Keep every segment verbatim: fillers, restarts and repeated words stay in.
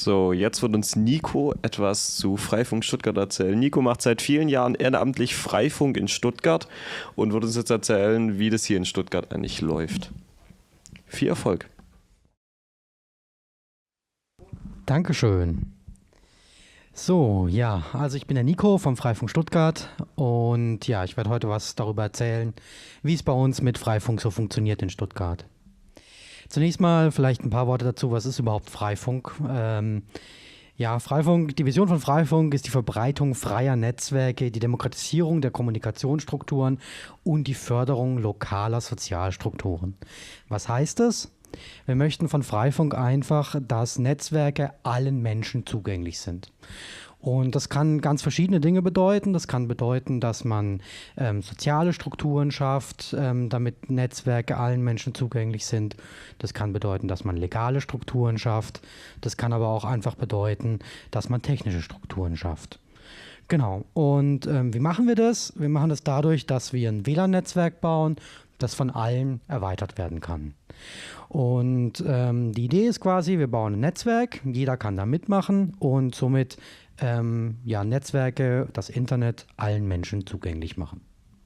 So, jetzt wird uns Nico etwas zu Freifunk Stuttgart erzählen. Nico macht seit vielen Jahren ehrenamtlich Freifunk in Stuttgart und wird uns jetzt erzählen, wie das hier in Stuttgart eigentlich läuft. Viel Erfolg. Dankeschön. So, ja, also ich bin der Nico vom Freifunk Stuttgart und ja, ich werde heute was darüber erzählen, wie es bei uns mit Freifunk so funktioniert in Stuttgart. Zunächst mal vielleicht ein paar Worte dazu, was ist überhaupt Freifunk? Ähm, ja, Freifunk, die Vision von Freifunk ist die Verbreitung freier Netzwerke, die Demokratisierung der Kommunikationsstrukturen und die Förderung lokaler Sozialstrukturen. Was heißt das? Wir möchten von Freifunk einfach, dass Netzwerke allen Menschen zugänglich sind. Und das kann ganz verschiedene Dinge bedeuten. Das kann bedeuten, dass man ähm, soziale Strukturen schafft, ähm, damit Netzwerke allen Menschen zugänglich sind. Das kann bedeuten, dass man legale Strukturen schafft. Das kann aber auch einfach bedeuten, dass man technische Strukturen schafft. Genau. Und ähm, wie machen wir das? Wir machen das dadurch, dass wir ein W L A N-Netzwerk bauen, das von allen erweitert werden kann. Und ähm, die Idee ist quasi, wir bauen ein Netzwerk, jeder kann da mitmachen und somit ähm, ja, Netzwerke, das Internet allen Menschen zugänglich machen.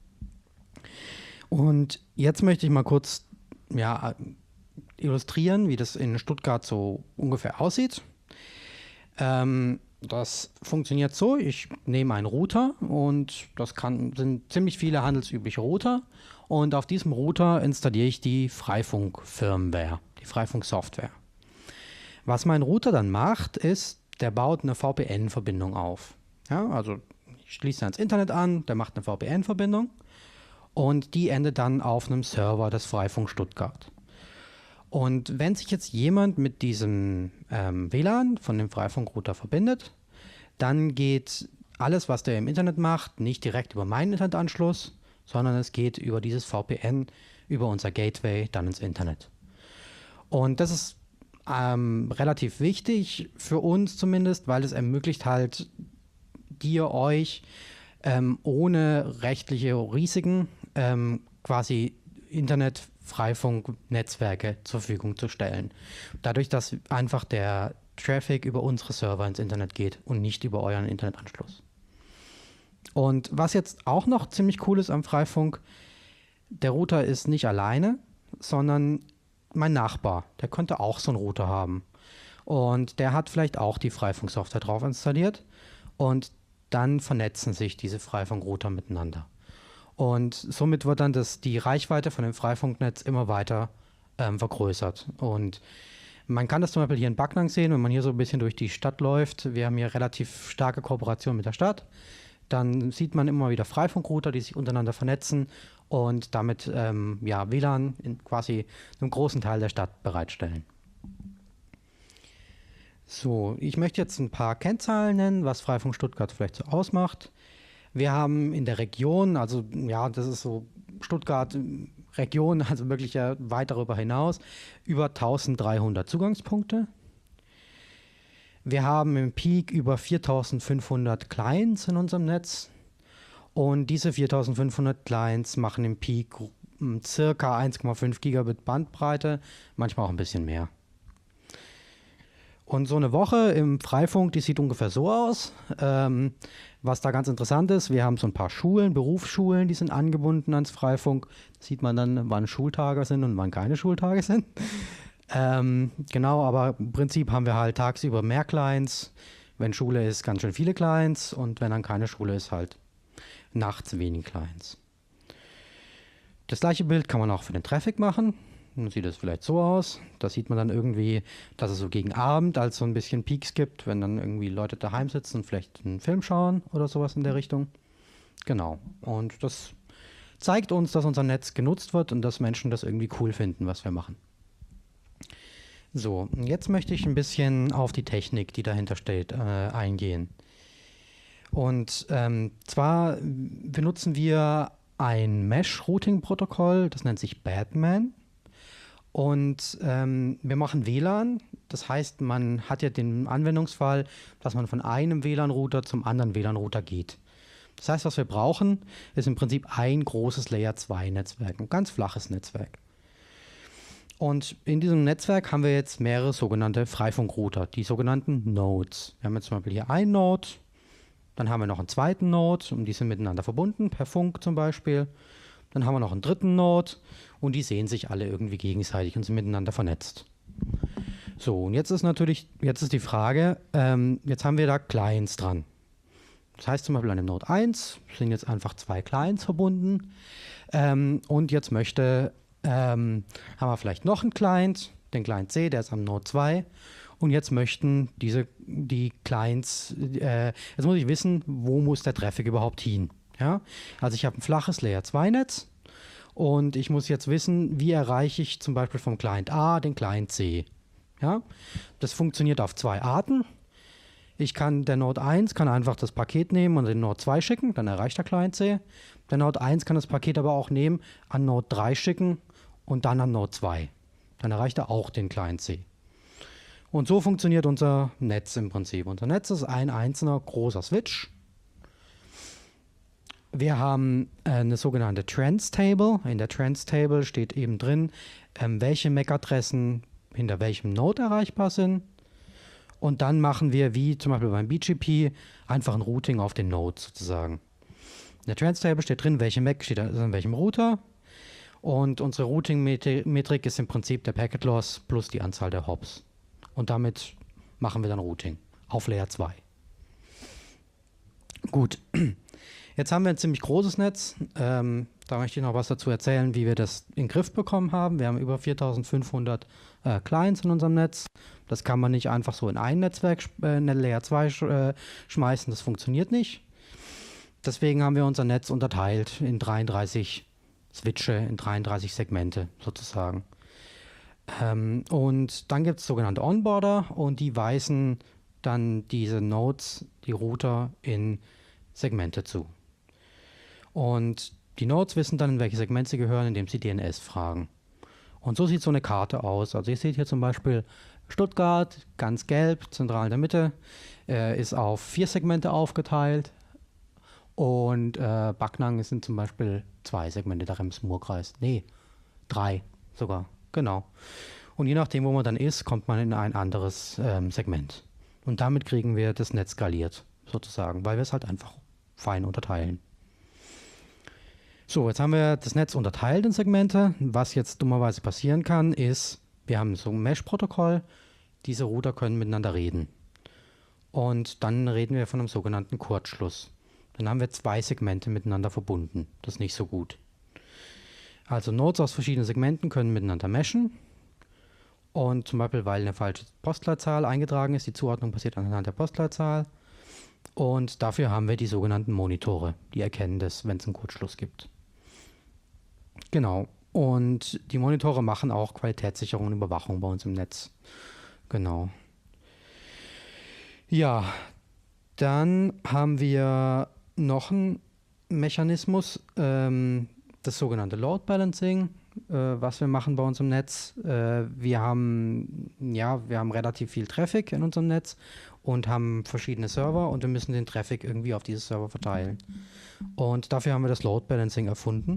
Und jetzt möchte ich mal kurz ja, illustrieren, wie das in Stuttgart so ungefähr aussieht. Ähm, das funktioniert so, ich nehme einen Router und das kann, sind ziemlich viele handelsübliche Router. Und auf diesem Router installiere ich die Freifunk-Firmware, die Freifunk-Software. Was mein Router dann macht, ist, der baut eine V P N-Verbindung auf. Ja, also ich schließe ans Internet an, der macht eine V P N-Verbindung und die endet dann auf einem Server des Freifunk Stuttgart. Und wenn sich jetzt jemand mit diesem ähm, W L A N von dem Freifunk-Router verbindet, dann geht alles, was der im Internet macht, nicht direkt über meinen Internetanschluss, sondern es geht über dieses V P N, über unser Gateway dann ins Internet. Und das ist ähm, relativ wichtig, für uns zumindest, weil es ermöglicht halt dir, euch, ähm, ohne rechtliche Risiken ähm, quasi Internet-Freifunk-Netzwerke zur Verfügung zu stellen. Dadurch, dass einfach der Traffic über unsere Server ins Internet geht und nicht über euren Internetanschluss. Und was jetzt auch noch ziemlich cool ist am Freifunk, der Router ist nicht alleine, sondern mein Nachbar, der könnte auch so einen Router haben. Und der hat vielleicht auch die Freifunk-Software drauf installiert und dann vernetzen sich diese Freifunk-Router miteinander. Und somit wird dann das, die Reichweite von dem Freifunknetz immer weiter ähm, vergrößert. Und man kann das zum Beispiel hier in Backnang sehen, wenn man hier so ein bisschen durch die Stadt läuft. Wir haben hier relativ starke Kooperation mit der Stadt. Dann sieht man immer wieder Freifunkrouter, die sich untereinander vernetzen und damit ähm, ja, W L A N in quasi einem großen Teil der Stadt bereitstellen. So, ich möchte jetzt ein paar Kennzahlen nennen, was Freifunk Stuttgart vielleicht so ausmacht. Wir haben in der Region, also ja, das ist so Stuttgart Region, also wirklich ja weit darüber hinaus, über eintausenddreihundert Zugangspunkte. Wir haben im Peak über viertausendfünfhundert Clients in unserem Netz und diese viertausendfünfhundert Clients machen im Peak circa eins Komma fünf Gigabit Bandbreite, manchmal auch ein bisschen mehr. Und so eine Woche im Freifunk, die sieht ungefähr so aus. Ähm, was da ganz interessant ist, wir haben so ein paar Schulen, Berufsschulen, die sind angebunden ans Freifunk. Da sieht man dann, wann Schultage sind und wann keine Schultage sind. Ähm, genau, aber im Prinzip haben wir halt tagsüber mehr Clients. Wenn Schule ist, ganz schön viele Clients und wenn dann keine Schule ist, halt nachts wenig Clients. Das gleiche Bild kann man auch für den Traffic machen. Dann sieht es vielleicht so aus. Da sieht man dann irgendwie, dass es so gegen Abend als so ein bisschen Peaks gibt, wenn dann irgendwie Leute daheim sitzen und vielleicht einen Film schauen oder sowas in der Richtung. Genau. Und das zeigt uns, dass unser Netz genutzt wird und dass Menschen das irgendwie cool finden, was wir machen. So, jetzt möchte ich ein bisschen auf die Technik, die dahinter steht, äh, eingehen. Und ähm, zwar benutzen wir ein Mesh-Routing-Protokoll, das nennt sich Batman. Und ähm, wir machen W L A N, das heißt, man hat ja den Anwendungsfall, dass man von einem W L A N-Router zum anderen W L A N-Router geht. Das heißt, was wir brauchen, ist im Prinzip ein großes Layer zwei Netzwerk, ein ganz flaches Netzwerk. Und in diesem Netzwerk haben wir jetzt mehrere sogenannte Freifunkrouter, die sogenannten Nodes. Wir haben jetzt zum Beispiel hier einen Node, dann haben wir noch einen zweiten Node und die sind miteinander verbunden, per Funk zum Beispiel. Dann haben wir noch einen dritten Node und die sehen sich alle irgendwie gegenseitig und sind miteinander vernetzt. So, und jetzt ist natürlich, jetzt ist die Frage, ähm, jetzt haben wir da Clients dran. Das heißt zum Beispiel an dem Node eins sind jetzt einfach zwei Clients verbunden ähm, und jetzt möchte, ähm, haben wir vielleicht noch einen Client, den Client C, der ist am Node zwei und jetzt möchten diese, die Clients, äh, jetzt muss ich wissen, wo muss der Traffic überhaupt hin. Ja? Also ich habe ein flaches Layer zwei Netz und ich muss jetzt wissen, wie erreiche ich zum Beispiel vom Client A den Client C. Ja? Das funktioniert auf zwei Arten. Ich kann, der Node eins kann einfach das Paket nehmen und den Node zwei schicken, dann erreicht der Client C. Der Node eins kann das Paket aber auch nehmen, an Node drei schicken und dann an Node zwei. Dann erreicht er auch den Client C. Und so funktioniert unser Netz im Prinzip. Unser Netz ist ein einzelner großer Switch. Wir haben äh, eine sogenannte Trends Table. In der Trends Table steht eben drin, ähm, welche M A C-Adressen hinter welchem Node erreichbar sind. Und dann machen wir, wie zum Beispiel beim B G P, einfach ein Routing auf den Node sozusagen. In der Trends Table steht drin, welche M A C steht an welchem Router. Und unsere Routing-Metrik ist im Prinzip der Packet Loss plus die Anzahl der Hops. Und damit machen wir dann Routing auf Layer zwei. Gut, jetzt haben wir ein ziemlich großes Netz. Ähm, da möchte ich noch was dazu erzählen, wie wir das in den Griff bekommen haben. Wir haben über viertausendfünfhundert äh, Clients in unserem Netz. Das kann man nicht einfach so in ein Netzwerk, äh, in Layer zwei sch äh, schmeißen. Das funktioniert nicht. Deswegen haben wir unser Netz unterteilt in dreiunddreißig Switche, in dreiunddreißig Segmente sozusagen. Ähm, und dann gibt es sogenannte Onboarder und die weisen dann diese Nodes, die Router, in Segmente zu. Und die Nodes wissen dann, in welche Segmente sie gehören, indem sie D N S fragen. Und so sieht so eine Karte aus. Also ihr seht hier zum Beispiel Stuttgart, ganz gelb, zentral in der Mitte, äh, ist auf vier Segmente aufgeteilt. Und äh, Backnang sind zum Beispiel zwei Segmente der Rems-Murr-Kreis. Nee, drei sogar, genau. Und je nachdem, wo man dann ist, kommt man in ein anderes ähm, Segment. Und damit kriegen wir das Netz skaliert, sozusagen, weil wir es halt einfach fein unterteilen. So, jetzt haben wir das Netz unterteilt in Segmente. Was jetzt dummerweise passieren kann, ist, wir haben so ein Mesh-Protokoll. Diese Router können miteinander reden. Und dann reden wir von einem sogenannten Kurzschluss. Dann haben wir zwei Segmente miteinander verbunden. Das ist nicht so gut. Also Nodes aus verschiedenen Segmenten können miteinander meshen. Und zum Beispiel, weil eine falsche Postleitzahl eingetragen ist, die Zuordnung passiert anhand der Postleitzahl. Und dafür haben wir die sogenannten Monitore. Die erkennen das, wenn es einen Kurzschluss gibt. Genau. Und die Monitore machen auch Qualitätssicherung und Überwachung bei uns im Netz. Genau. Ja, dann haben wir noch einen Mechanismus, ähm, das sogenannte Load Balancing, äh, was wir machen bei uns im Netz. Äh, wir haben, ja, wir haben relativ viel Traffic in unserem Netz und haben verschiedene Server und wir müssen den Traffic irgendwie auf diese Server verteilen. Und dafür haben wir das Load Balancing erfunden.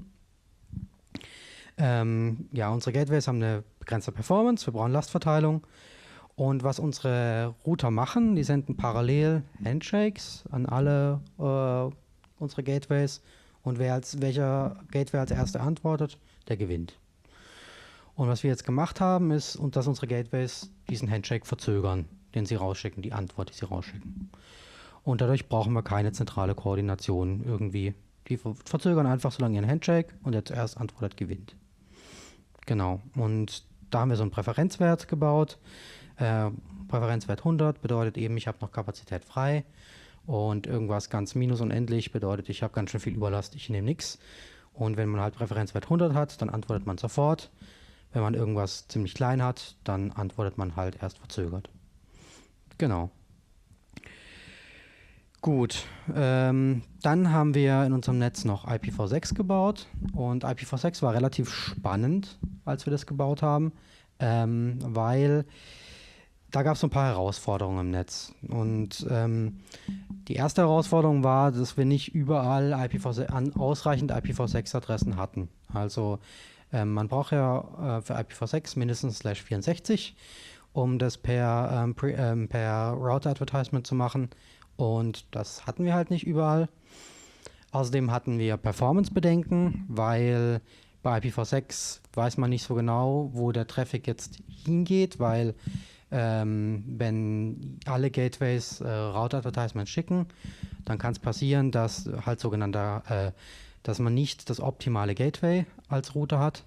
Ähm, ja, unsere Gateways haben eine begrenzte Performance, wir brauchen Lastverteilung. Und was unsere Router machen, die senden parallel Handshakes an alle äh, unsere Gateways. Und wer als, welcher Gateway als erster antwortet, der gewinnt. Und was wir jetzt gemacht haben, ist, und dass unsere Gateways diesen Handshake verzögern, den sie rausschicken, die Antwort, die sie rausschicken. Und dadurch brauchen wir keine zentrale Koordination irgendwie. Die verzögern einfach so lange ihren Handshake und der zuerst antwortet, gewinnt. Genau. Und da haben wir so einen Präferenzwert gebaut. Äh, Präferenzwert hundert bedeutet eben, ich habe noch Kapazität frei. Und irgendwas ganz minus unendlich bedeutet, ich habe ganz schön viel Überlast, ich nehme nichts. Und wenn man halt Präferenzwert hundert hat, dann antwortet man sofort. Wenn man irgendwas ziemlich klein hat, dann antwortet man halt erst verzögert. Genau. Gut, ähm, dann haben wir in unserem Netz noch I P v sechs gebaut. Und I P v sechs war relativ spannend, als wir das gebaut haben, ähm, weil da gab es so ein paar Herausforderungen im Netz. Und ähm, die erste Herausforderung war, dass wir nicht überall I P v sechs, an, ausreichend I P v sechs Adressen hatten. Also Ähm, man braucht ja äh, für I P v sechs mindestens slash vierundsechzig, um das per, ähm, pre, ähm, per Router-Advertisement zu machen. Und das hatten wir halt nicht überall. Außerdem hatten wir Performance-Bedenken, weil bei I P v sechs weiß man nicht so genau, wo der Traffic jetzt hingeht, weil ähm, wenn alle Gateways äh, Route-Advertisements schicken, dann kann es passieren, dass halt sogenannter, äh, dass man nicht das optimale Gateway als Router hat.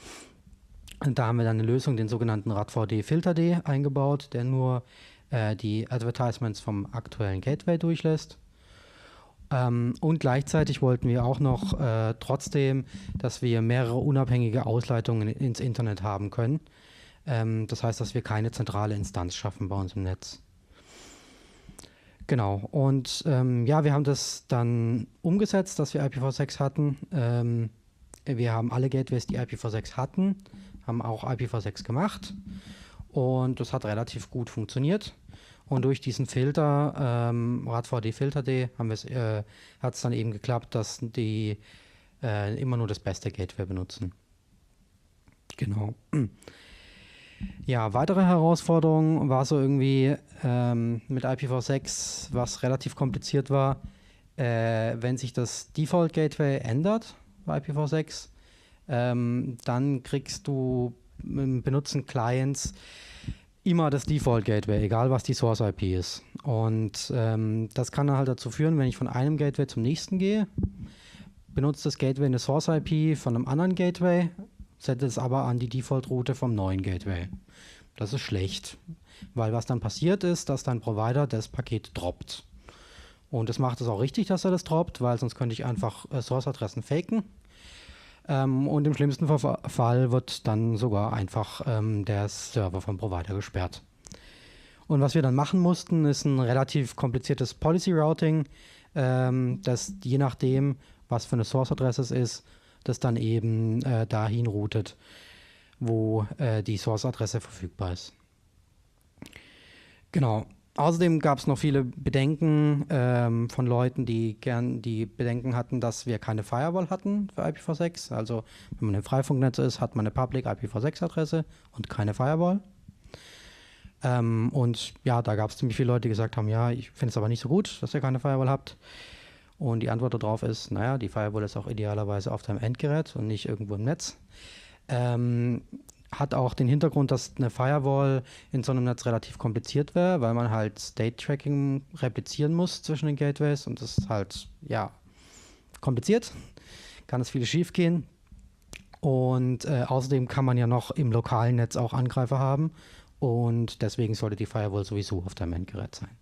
Und da haben wir dann eine Lösung, den sogenannten R A D V D Filter D eingebaut, der nur äh, die Advertisements vom aktuellen Gateway durchlässt. Ähm, und gleichzeitig wollten wir auch noch äh, trotzdem, dass wir mehrere unabhängige Ausleitungen ins Internet haben können. Ähm, das heißt, dass wir keine zentrale Instanz schaffen bei uns im Netz. Genau, und ähm, ja, wir haben das dann umgesetzt, dass wir I P v sechs hatten. Ähm, wir haben alle Gateways, die I P v sechs hatten, haben auch I P v sechs gemacht und das hat relativ gut funktioniert. Und durch diesen Filter, ähm, R A D V D Filter D, äh, hat es dann eben geklappt, dass die äh, immer nur das beste Gateway benutzen. Genau. Ja, weitere Herausforderung war so irgendwie ähm, mit I P v sechs, was relativ kompliziert war, äh, wenn sich das Default Gateway ändert bei I P v sechs, ähm, dann kriegst du im Benutzen Clients immer das Default Gateway, egal was die Source I P ist. Und ähm, das kann dann halt dazu führen, wenn ich von einem Gateway zum nächsten gehe, benutzt das Gateway eine Source I P von einem anderen Gateway, setzt es aber an die Default-Route vom neuen Gateway. Das ist schlecht, weil was dann passiert ist, dass dein Provider das Paket droppt. Und das macht es auch richtig, dass er das droppt, weil sonst könnte ich einfach äh, Source-Adressen faken. Ähm, und im schlimmsten Fall wird dann sogar einfach ähm, der Server vom Provider gesperrt. Und was wir dann machen mussten, ist ein relativ kompliziertes Policy-Routing, ähm, das je nachdem, was für eine Source-Adresse es ist, das dann eben äh, dahin routet, wo äh, die Source-Adresse verfügbar ist. Genau. Außerdem gab es noch viele Bedenken ähm, von Leuten, die gern die Bedenken hatten, dass wir keine Firewall hatten für I P v sechs. Also wenn man im Freifunknetz ist, hat man eine Public I P v sechs Adresse und keine Firewall. Ähm, und ja, da gab es ziemlich viele Leute, die gesagt haben, ja, ich finde es aber nicht so gut, dass ihr keine Firewall habt. Und die Antwort darauf ist, naja, die Firewall ist auch idealerweise auf deinem Endgerät und nicht irgendwo im Netz. Ähm, hat auch den Hintergrund, dass eine Firewall in so einem Netz relativ kompliziert wäre, weil man halt State-Tracking replizieren muss zwischen den Gateways und das ist halt, ja, kompliziert. Kann es viele schief gehen. Und äh, außerdem kann man ja noch im lokalen Netz auch Angreifer haben und deswegen sollte die Firewall sowieso auf deinem Endgerät sein.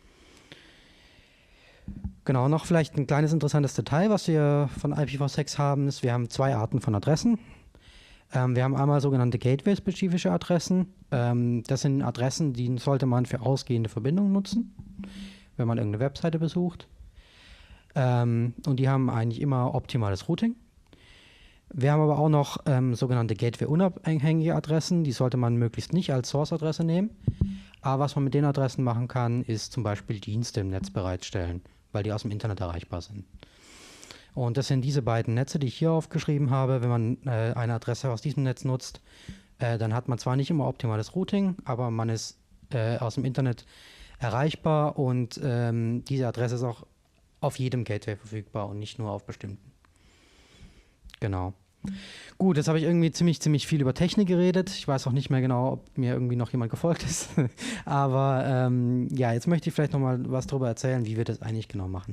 Genau, noch vielleicht ein kleines interessantes Detail, was wir von I P v sechs haben, ist, wir haben zwei Arten von Adressen. Ähm, wir haben einmal sogenannte Gateway-spezifische Adressen. Ähm, das sind Adressen, die sollte man für ausgehende Verbindungen nutzen, wenn man irgendeine Webseite besucht. Ähm, und die haben eigentlich immer optimales Routing. Wir haben aber auch noch ähm, sogenannte Gateway-unabhängige Adressen. Die sollte man möglichst nicht als Source-Adresse nehmen. Aber was man mit den Adressen machen kann, ist zum Beispiel Dienste im Netz bereitstellen, weil die aus dem Internet erreichbar sind. Und das sind diese beiden Netze, die ich hier aufgeschrieben habe. Wenn man äh, eine Adresse aus diesem Netz nutzt, äh, dann hat man zwar nicht immer optimales Routing, aber man ist äh, aus dem Internet erreichbar und ähm, diese Adresse ist auch auf jedem Gateway verfügbar und nicht nur auf bestimmten. Genau. Gut, jetzt habe ich irgendwie ziemlich, ziemlich viel über Technik geredet. Ich weiß auch nicht mehr genau, ob mir irgendwie noch jemand gefolgt ist. Aber ähm, ja, jetzt möchte ich vielleicht noch mal was darüber erzählen, wie wir das eigentlich genau machen.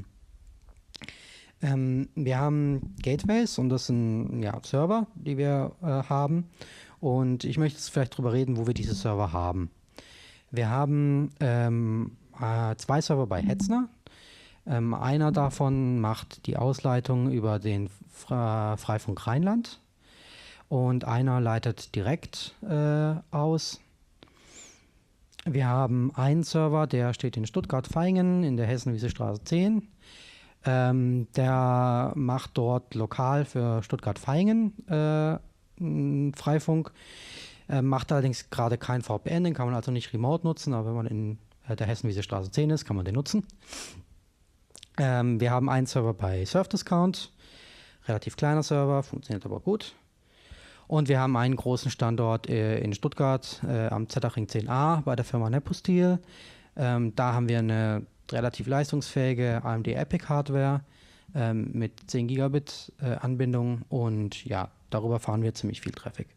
Ähm, wir haben Gateways und das sind ja, Server, die wir äh, haben. Und ich möchte jetzt vielleicht darüber reden, wo wir diese Server haben. Wir haben ähm, äh, zwei Server bei Hetzner. Ähm, einer davon macht die Ausleitung über den Fre- Freifunk Rheinland und einer leitet direkt äh, aus. Wir haben einen Server, der steht in Stuttgart-Vaihingen in der Hessen-Wiese-Straße zehn. Ähm, der macht dort lokal für Stuttgart-Vaihingen äh, Freifunk, äh, macht allerdings gerade kein V P N, den kann man also nicht remote nutzen, aber wenn man in äh, der Hessen-Wiese-Straße zehn ist, kann man den nutzen. Ähm, wir haben einen Server bei Surfdiscount, relativ kleiner Server, funktioniert aber gut. Und wir haben einen großen Standort äh, in Stuttgart äh, am Zetterring zehn a bei der Firma Nepustil. Ähm, da haben wir eine relativ leistungsfähige A M D Epic Hardware ähm, mit zehn Gigabit äh, Anbindung und ja, darüber fahren wir ziemlich viel Traffic.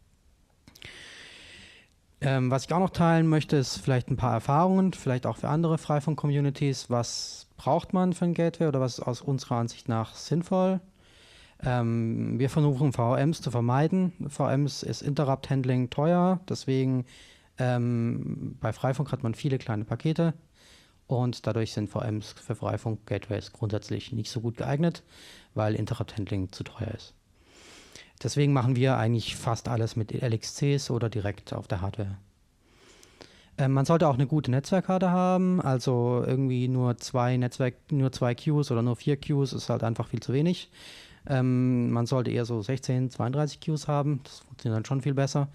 Ähm, was ich auch noch teilen möchte, ist vielleicht ein paar Erfahrungen, vielleicht auch für andere Freifunk-Communities. Was braucht man für ein Gateway oder was ist aus unserer Ansicht nach sinnvoll? Ähm, wir versuchen V Ms zu vermeiden. V Ms ist Interrupt-Handling teuer, deswegen ähm, bei Freifunk hat man viele kleine Pakete und dadurch sind V Ms für Freifunk-Gateways grundsätzlich nicht so gut geeignet, weil Interrupt-Handling zu teuer ist. Deswegen machen wir eigentlich fast alles mit L X Cs oder direkt auf der Hardware. Ähm, man sollte auch eine gute Netzwerkkarte haben, also irgendwie nur zwei Netzwerk, nur zwei Queues oder nur vier Queues ist halt einfach viel zu wenig. Ähm, man sollte eher so sechzehn, zweiunddreißig Queues haben, das funktioniert dann schon viel besser.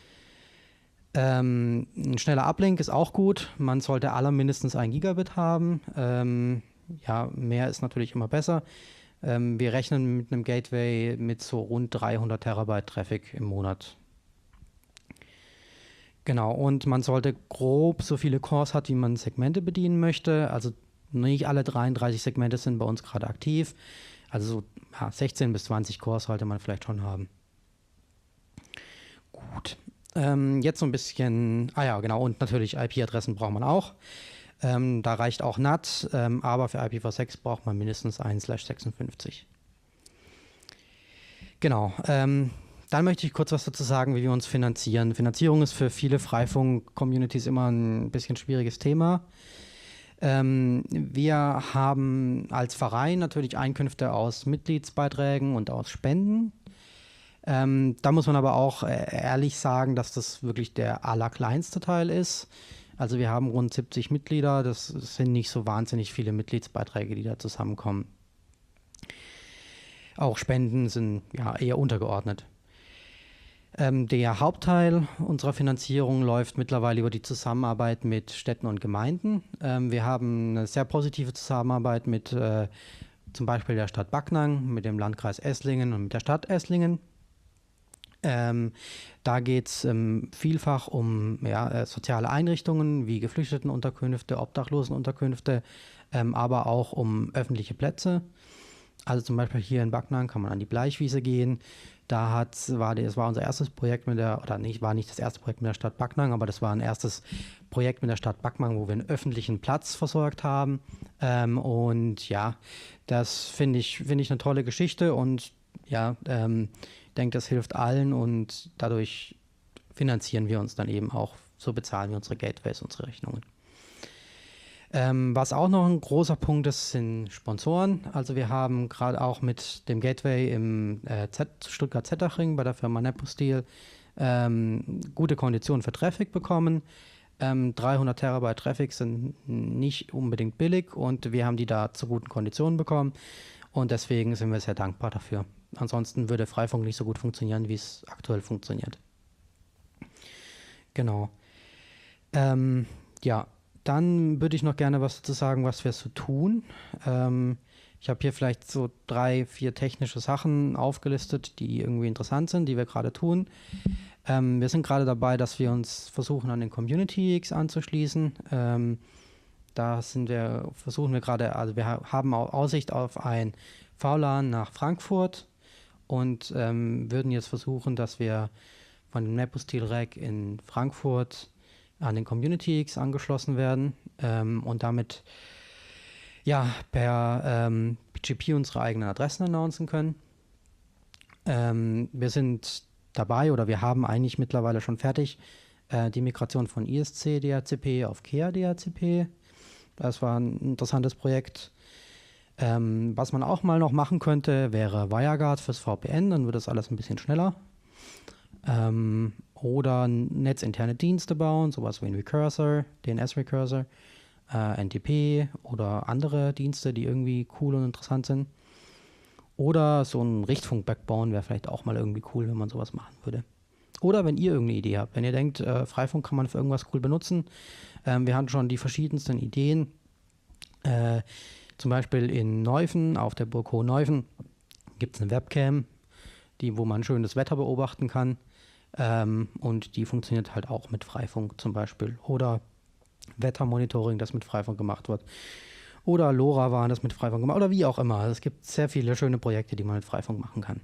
Ähm, ein schneller Uplink ist auch gut, man sollte aller mindestens ein Gigabit haben. Ähm, ja, mehr ist natürlich immer besser. Ähm, wir rechnen mit einem Gateway mit so rund dreihundert Terabyte Traffic im Monat. Genau, und man sollte grob so viele Cores hat, wie man Segmente bedienen möchte. Also nicht alle dreiunddreißig Segmente sind bei uns gerade aktiv. Also so ja, sechzehn bis zwanzig Cores sollte man vielleicht schon haben. Gut, ähm, jetzt so ein bisschen, ah ja genau, und natürlich I P-Adressen braucht man auch. Ähm, da reicht auch N A T, ähm, aber für I P v sechs braucht man mindestens ein slash sechsundfünfzig. Genau, ähm, dann möchte ich kurz was dazu sagen, wie wir uns finanzieren. Finanzierung ist für viele Freifunk-Communities immer ein bisschen schwieriges Thema. Ähm, wir haben als Verein natürlich Einkünfte aus Mitgliedsbeiträgen und aus Spenden. Ähm, da muss man aber auch äh, ehrlich sagen, dass das wirklich der allerkleinste Teil ist. Also wir haben rund siebzig Mitglieder, das sind nicht so wahnsinnig viele Mitgliedsbeiträge, die da zusammenkommen. Auch Spenden sind ja eher untergeordnet. Ähm, der Hauptteil unserer Finanzierung läuft mittlerweile über die Zusammenarbeit mit Städten und Gemeinden. Ähm, wir haben eine sehr positive Zusammenarbeit mit äh, zum Beispiel der Stadt Backnang, mit dem Landkreis Esslingen und mit der Stadt Esslingen. Ähm, da geht es ähm, vielfach um ja, äh, soziale Einrichtungen wie Geflüchtetenunterkünfte, Obdachlosenunterkünfte, ähm, aber auch um öffentliche Plätze. Also zum Beispiel hier in Backnang kann man an die Bleichwiese gehen. Da hat, war die, das war unser erstes Projekt mit der, oder nicht, war nicht das erste Projekt mit der Stadt Backnang, aber das war ein erstes Projekt mit der Stadt Backnang, wo wir einen öffentlichen Platz versorgt haben. Ähm, und ja, das finde ich, finde ich eine tolle Geschichte und ja, ähm, ich denke, das hilft allen und dadurch finanzieren wir uns dann eben auch, so bezahlen wir unsere Gateways, unsere Rechnungen. Ähm, was auch noch ein großer Punkt ist, sind Sponsoren. Also wir haben gerade auch mit dem Gateway im äh, Stuttgart-Zettachring bei der Firma Nepustil ähm, gute Konditionen für Traffic bekommen. Ähm, dreihundert Terabyte Traffic sind nicht unbedingt billig und wir haben die da zu guten Konditionen bekommen und deswegen sind wir sehr dankbar dafür. Ansonsten würde Freifunk nicht so gut funktionieren, wie es aktuell funktioniert. Genau. Ähm, ja, dann würde ich noch gerne was dazu sagen, was wir so tun. Ähm, ich habe hier vielleicht so drei, vier technische Sachen aufgelistet, die irgendwie interessant sind, die wir gerade tun. Ähm, wir sind gerade dabei, dass wir uns versuchen, an den Community X anzuschließen. Ähm, da sind wir, versuchen wir gerade, also wir haben Aussicht auf ein V LAN nach Frankfurt und ähm, würden jetzt versuchen, dass wir von dem Nepustil-Rack in Frankfurt an den Community X angeschlossen werden ähm, und damit ja per ähm, B G P unsere eigenen Adressen announcen können. Ähm, wir sind dabei oder wir haben eigentlich mittlerweile schon fertig äh, die Migration von I S C D H C P auf K E A D H C P. Das war ein interessantes Projekt. Ähm, was man auch mal noch machen könnte, wäre WireGuard fürs V P N, dann wird das alles ein bisschen schneller. Ähm, oder netzinterne Dienste bauen, sowas wie ein Recursor, D N S-Recursor, äh, N T P oder andere Dienste, die irgendwie cool und interessant sind. Oder so ein Richtfunk bauen wäre vielleicht auch mal irgendwie cool, wenn man sowas machen würde. Oder wenn ihr irgendeine Idee habt, wenn ihr denkt, äh, Freifunk kann man für irgendwas cool benutzen. Ähm, wir hatten schon die verschiedensten Ideen. Äh, zum Beispiel in Neufen, auf der Burg Hohenneufen, gibt es eine Webcam. die, wo man schönes Wetter beobachten kann. Ähm, und die funktioniert halt auch mit Freifunk zum Beispiel. Oder Wettermonitoring, das mit Freifunk gemacht wird. Oder LoRaWAN, das mit Freifunk gemacht wird. Oder wie auch immer. Es gibt sehr viele schöne Projekte, die man mit Freifunk machen kann.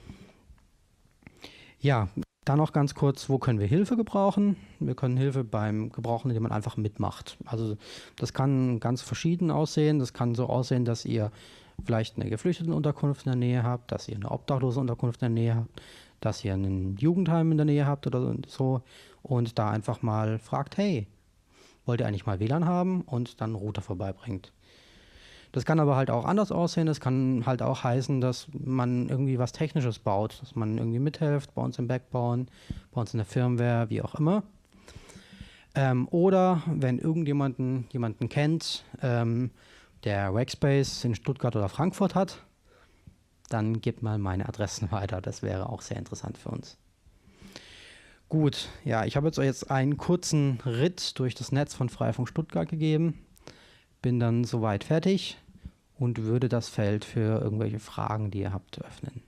Ja, dann noch ganz kurz, wo können wir Hilfe gebrauchen? Wir können Hilfe beim Gebrauchen, indem man einfach mitmacht. Also das kann ganz verschieden aussehen. Das kann so aussehen, dass ihr vielleicht eine Geflüchtetenunterkunft in der Nähe habt, dass ihr eine Obdachlosenunterkunft in der Nähe habt, dass ihr ein Jugendheim in der Nähe habt oder so und da einfach mal fragt, hey, wollt ihr eigentlich mal W L A N haben und dann einen Router vorbeibringt. Das kann aber halt auch anders aussehen. Das kann halt auch heißen, dass man irgendwie was Technisches baut, dass man irgendwie mithilft, bei uns im Backbauen, bei uns in der Firmware, wie auch immer. Ähm, oder wenn irgendjemanden jemanden kennt, ähm, der Rackspace in Stuttgart oder Frankfurt hat, dann gebt mal meine Adressen weiter. Das wäre auch sehr interessant für uns. Gut, ja, ich habe jetzt euch jetzt einen kurzen Ritt durch das Netz von Freifunk Stuttgart gegeben. Bin dann soweit fertig und würde das Feld für irgendwelche Fragen, die ihr habt, öffnen.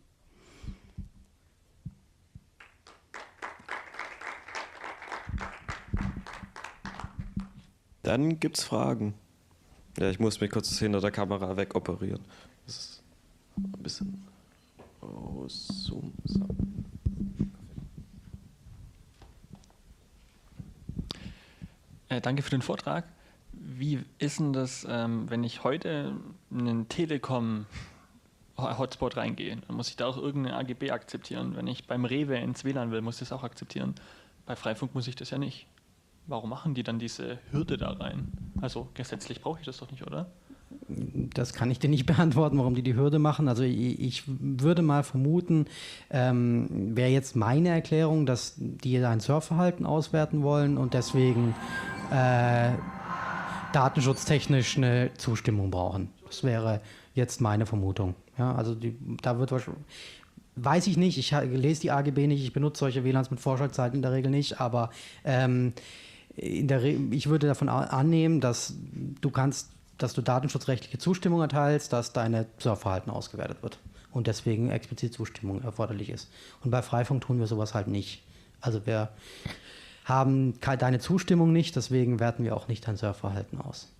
Dann gibt's Fragen. Ja, ich muss mich kurz hinter der Kamera wegoperieren. Das ist ein bisschen rauszoomen. So. Äh, danke für den Vortrag. Wie ist denn das, ähm, wenn ich heute einen Telekom-Hotspot reingehe? Dann muss ich da auch irgendeine A G B akzeptieren. Wenn ich beim Rewe ins W L A N will, muss ich das auch akzeptieren. Bei Freifunk muss ich das ja nicht. Warum machen die dann diese Hürde da rein? Also gesetzlich brauche ich das doch nicht, oder? Das kann ich dir nicht beantworten, warum die die Hürde machen. Also ich, ich würde mal vermuten, ähm, wäre jetzt meine Erklärung, dass die ein Surfverhalten auswerten wollen und deswegen äh, datenschutztechnisch eine Zustimmung brauchen. Das wäre jetzt meine Vermutung. Ja, also die, da wird wahrscheinlich, weiß ich nicht, ich lese die A G B nicht, ich benutze solche W L A Ns mit Vorschaltzeiten in der Regel nicht, aber ähm, in der Re ich würde davon annehmen, dass du kannst, dass du datenschutzrechtliche Zustimmung erteilst, dass deine Surfverhalten ausgewertet wird und deswegen explizit Zustimmung erforderlich ist. Und bei Freifunk tun wir sowas halt nicht. Also wir haben deine Zustimmung nicht, deswegen werten wir auch nicht dein Surfverhalten aus.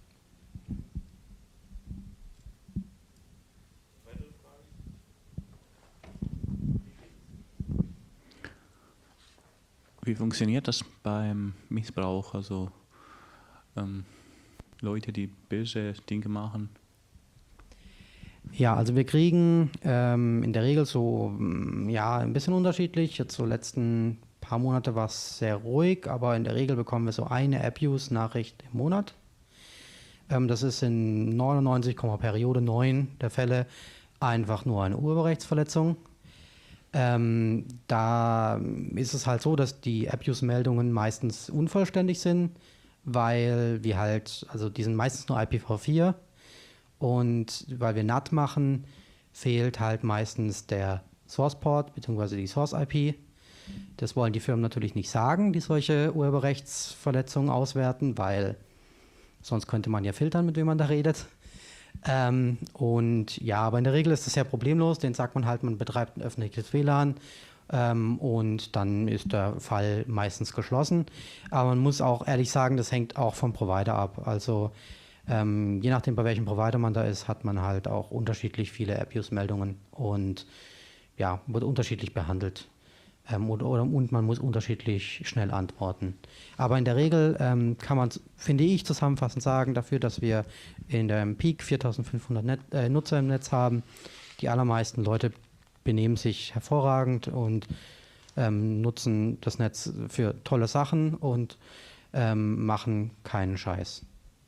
Wie funktioniert das beim Missbrauch? Also ähm, Leute, die böse Dinge machen? Ja, also wir kriegen ähm, in der Regel so, ja, ein bisschen unterschiedlich. Jetzt so letzten paar Monate war es sehr ruhig, aber in der Regel bekommen wir so eine Abuse-Nachricht im Monat. Ähm, das ist in neunundneunzig, Periode neun der Fälle einfach nur eine Urheberrechtsverletzung. Ähm, da ist es halt so, dass die Abuse-Meldungen meistens unvollständig sind, weil wir halt, also die sind meistens nur I P v vier und weil wir N A T machen, fehlt halt meistens der Source-Port bzw. die Source-I P. Das wollen die Firmen natürlich nicht sagen, die solche Urheberrechtsverletzungen auswerten, weil sonst könnte man ja filtern, mit wem man da redet. Ähm, und ja, aber in der Regel ist das ja problemlos. Den sagt man halt, man betreibt ein öffentliches W L A N ähm, und dann ist der Fall meistens geschlossen. Aber man muss auch ehrlich sagen, das hängt auch vom Provider ab. Also ähm, je nachdem, bei welchem Provider man da ist, hat man halt auch unterschiedlich viele Abuse-Meldungen und ja, wird unterschiedlich behandelt. Ähm, oder, oder, und man muss unterschiedlich schnell antworten. Aber in der Regel ähm, kann man, finde ich, zusammenfassend sagen, dafür, dass wir in dem Peak viertausendfünfhundert Net, äh, Nutzer im Netz haben, die allermeisten Leute benehmen sich hervorragend und ähm, nutzen das Netz für tolle Sachen und ähm, machen keinen Scheiß.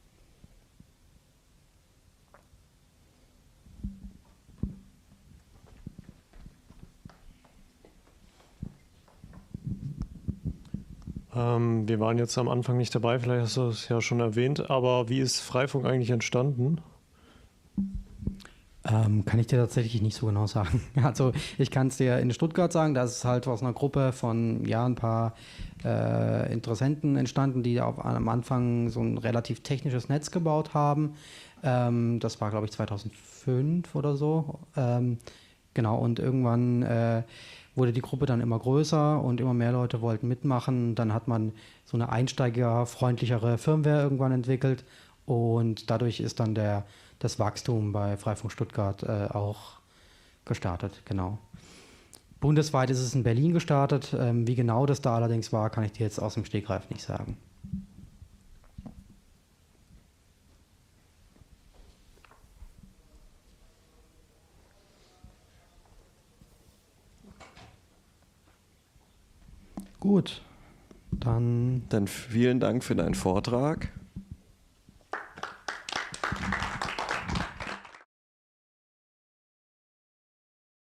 Ähm, wir waren jetzt am Anfang nicht dabei, vielleicht hast du es ja schon erwähnt, aber wie ist Freifunk eigentlich entstanden? Ähm, kann ich dir tatsächlich nicht so genau sagen. Also ich kann es dir in Stuttgart sagen, das ist halt aus einer Gruppe von ja ein paar äh, Interessenten entstanden, die auf, am Anfang so ein relativ technisches Netz gebaut haben. Ähm, das war, glaube ich, zweitausendfünf oder so. Ähm, Genau, und irgendwann äh, wurde die Gruppe dann immer größer und immer mehr Leute wollten mitmachen. Dann hat man so eine einsteigerfreundlichere Firmware irgendwann entwickelt und dadurch ist dann der, das Wachstum bei Freifunk Stuttgart äh, auch gestartet, genau. Bundesweit ist es in Berlin gestartet. Ähm, wie genau das da allerdings war, kann ich dir jetzt aus dem Stegreif nicht sagen. Gut, dann Dann vielen Dank für deinen Vortrag.